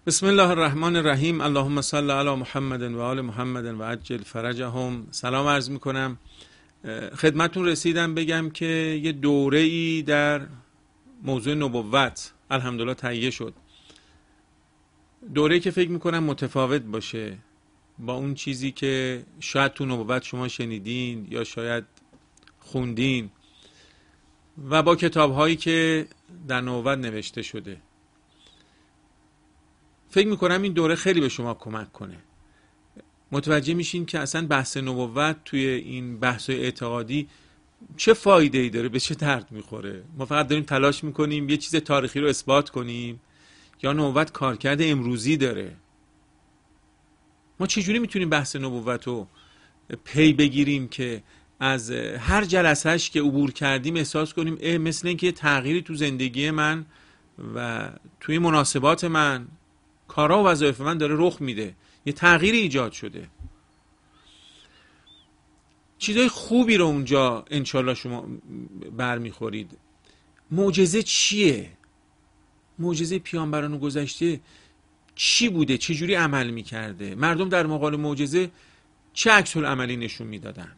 بسم الله الرحمن الرحیم. اللهم صل علی محمد و آل محمد و عجل فرجهم. سلام عرض میکنم خدمتون. رسیدم بگم که یه دوره‌ای در موضوع نبوت الحمدلله تهیه شد. دوره‌ای که فکر میکنم متفاوت باشه با اون چیزی که شاید تو نبوت شما شنیدین یا شاید خوندین و با کتاب‌هایی که در نبوت نوشته شده. فکر میکنم این دوره خیلی به شما کمک کنه. متوجه میشین که اصلا بحث نبوت توی این بحث اعتقادی چه فایده ای داره، به چه درد میخوره. ما فقط داریم تلاش میکنیم یه چیز تاریخی رو اثبات کنیم یا نبوت کارکرد امروزی داره. ما چجوری میتونیم بحث نبوت رو پی بگیریم که از هر جلسهش که عبور کردیم احساس کنیم مثل اینکه یه تغییری تو زندگی من و توی مناسبات من، کارا و وظایف من داره رخ میده، یه تغییری ایجاد شده، چیزای خوبی رو اونجا انشالله شما برمیخورید. معجزه چیه؟ معجزه پیامبران گذشته چی بوده؟ چه جوری عمل میکرده؟ مردم در مقابل معجزه چه عکس العملی نشون میدادن؟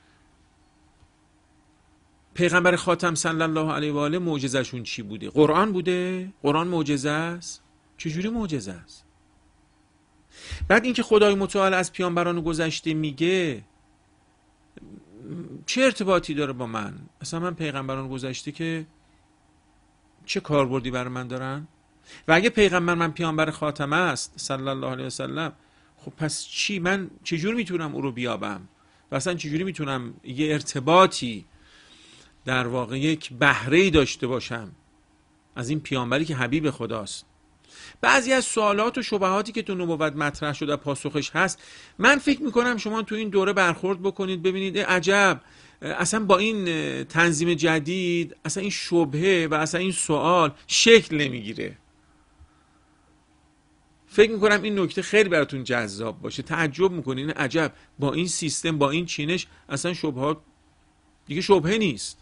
پیغمبر خاتم صلی الله علیه و آله معجزه‌شون چی بوده؟ قرآن بوده؟ قرآن معجزه است؟ چجوری معجزه است؟ بعد اینکه خدای متعال از پیامبران گذشته میگه چه ارتباطی داره با من؟ اصلا من پیغمبران گذشته که چه کاربردی برای من دارن؟ و اگه پیغمبر من پیامبر خاتمه است صلی الله علیه و سلم، خب پس چی؟ من چجور میتونم او رو بیابم؟ و اصلا چجوری میتونم یه ارتباطی در واقع یک بهره‌ای داشته باشم از این پیامبری که حبیب خداست؟ بعضی از سوالات و شبهاتی که تو نبوت مطرح شده پاسخش هست. من فکر میکنم شما تو این دوره برخورد بکنید ببینید عجب، اصلا با این تنظیم جدید اصلا این شبهه و اصلا این سوال شکل نمیگیره. فکر میکنم این نکته خیلی براتون جذاب باشه. تعجب میکنین عجب با این سیستم، با این چینش اصلا شبهات دیگه شبهه نیست.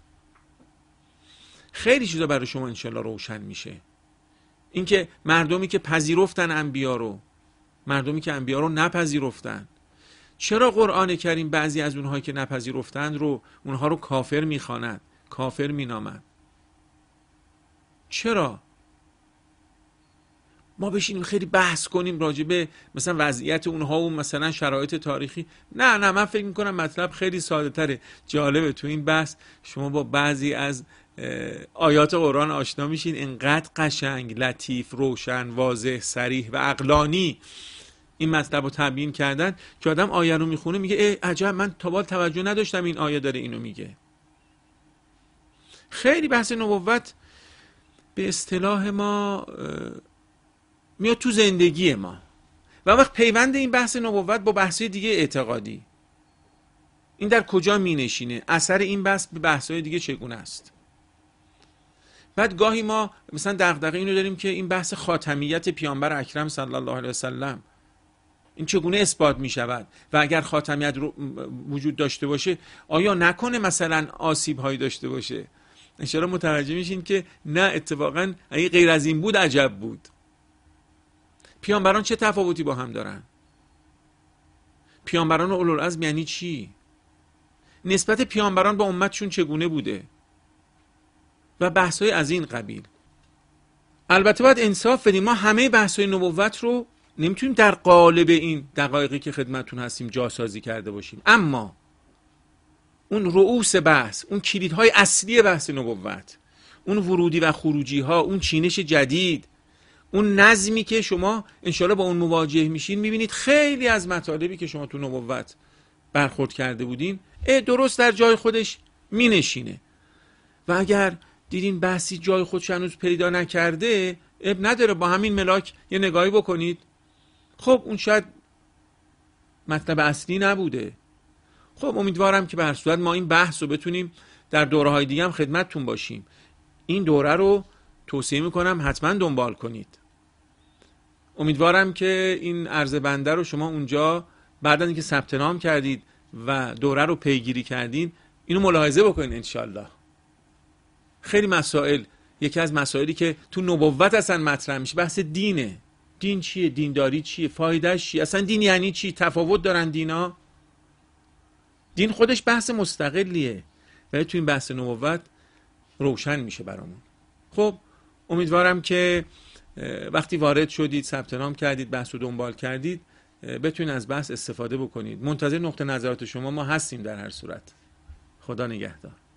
خیلی چیزا برای شما انشالله روشن میشه. اینکه مردمی که پذیرفتن انبیا رو، مردمی که انبیا رو نپذیرفتن، چرا قرآن کریم بعضی از اونهایی که نپذیرفتن رو اونها رو کافر میخواند، کافر مینامد؟ چرا؟ ما بشینیم خیلی بحث کنیم راجع به مثلا وضعیت اونها و مثلا شرایط تاریخی؟ نه من فکر میکنم مطلب خیلی ساده تره. جالبه تو این بحث شما با بعضی از آیات قرآن آشنا میشین، انقدر قشنگ، لطیف، روشن، واضح، صریح و عقلانی این مطلب رو تبیین کردن که آدم آیه رو میخونه میگه عجب، من تا حالا توجه نداشتم این آیه داره اینو میگه. خیلی بحث نبوت به اصطلاح ما میاد تو زندگی ما و وقت پیوند این بحث نبوت با بحث دیگه اعتقادی، این در کجا می نشینه؟ اثر این بحث به بحث‌های دیگه چگونه است؟ بعد گاهی ما مثلا دغدغه اینو داریم که این بحث خاتمیت پیامبر اکرم صلی الله علیه و سلم این چگونه اثبات می شود و اگر خاتمیت وجود داشته باشه آیا نکنه مثلا آسیب هایی داشته باشه؟ انشاءالله متوجه میشین که نه، اتفاقا اگه غیر از این بود عجب بود. پیامبران چه تفاوتی با هم دارن؟ پیامبران اولوالعزم یعنی چی؟ نسبت پیامبران با امتشون چگونه بوده؟ و بحث‌های از این قبیل. البته باید انصاف بدیم، ما همه بحث‌های نبوت رو نمیتونیم در قالب این دقایقی که خدمتتون هستیم جاسازی کرده باشیم، اما اون رؤوس بحث، اون کلیدهای اصلی بحث نبوت، اون ورودی و خروجی ها، اون چینش جدید، اون نظمی که شما انشالله با اون مواجه میشین، میبینید خیلی از مطالبی که شما تو نبوت برخورد کرده بودین درست در جای خودش مینشینه. و اگر دیدین بحثی جای خودش هنوز پیدا نکرده، اب نداره، با همین ملاک یه نگاهی بکنید. خب اون شاید مطلب اصلی نبوده. خب امیدوارم که به هر صورت ما این بحث رو بتونیم در دوره‌های دیگه هم خدمتتون باشیم. این دوره رو توصیه میکنم حتما دنبال کنید. امیدوارم که این عرض بنده رو شما اونجا بعد از اینکه ثبت نام کردید و دوره رو پیگیری کردین اینو ملاحظه بکنید انشالله. خیلی مسائل، یکی از مسائلی که تو نبوت اصلا مطرح میشه بحث دینه. دین چیه؟ دینداری چیه؟ فایدهش چیه؟ اصلا دین یعنی چی؟ تفاوت دارن دینا؟ دین خودش بحث مستقلیه ولی تو این بحث نبوت روشن میشه برامون. خب امیدوارم که وقتی وارد شدید، ثبت نام کردید، بحث رو دنبال کردید، بتونید از بحث استفاده بکنید. منتظر نقطه نظرات شما ما هستیم در هر صورت. خدا نگهدار.